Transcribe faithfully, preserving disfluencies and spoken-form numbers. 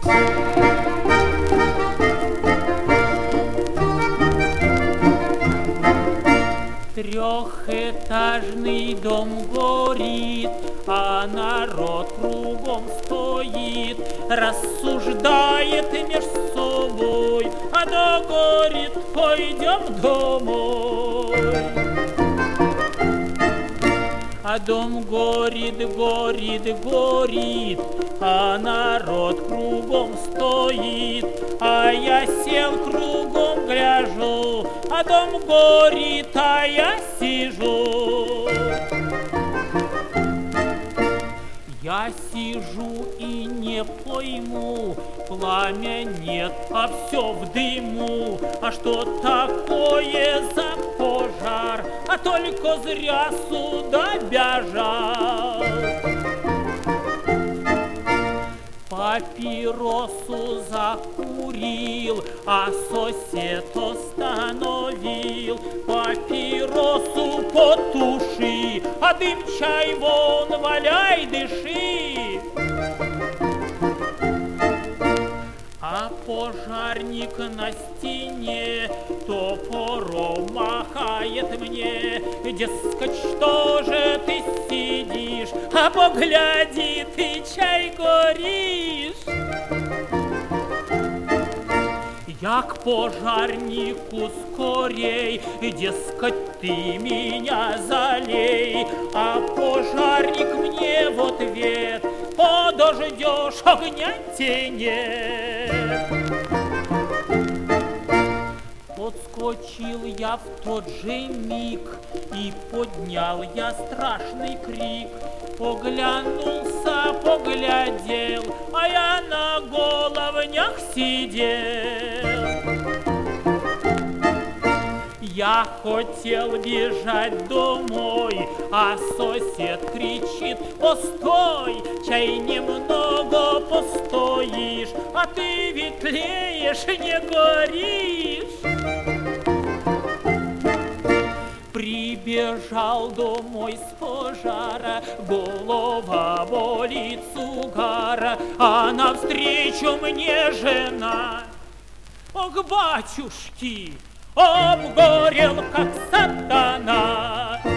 Трехэтажный дом горит, а народ кругом стоит, рассуждает меж собой, а да горит, пойдем домой. А дом горит, горит, горит, а народ кругом стоит, а я сел кругом гляжу, а дом горит, а я сижу. Я сижу и не пойму, пламя нет, а все в дыму. А что такое за пожар? А только зря сюда бежал. Папиросу закурил, а сосед остановил. Папиросу потуши, а дым чай вон валяй, дыши. А пожарник на стене топором махает мне, дескать, что же ты сидишь, а погляди, ты чай горишь. Я к пожарнику скорей, дескать, ты меня залей, а пожарник мне в ответ: подождешь, огня тенет. Подскочил я в тот же миг и поднял я страшный крик. Поглянулся, поглядел, а я на головнях сидел. Я хотел бежать домой, а сосед кричит: постой, чай немного постоишь, а ты ведь тлеешь, не горишь. Прибежал домой с пожара, голова болит с угара, а навстречу мне жена: ох, батюшки, обгорел, как сатана.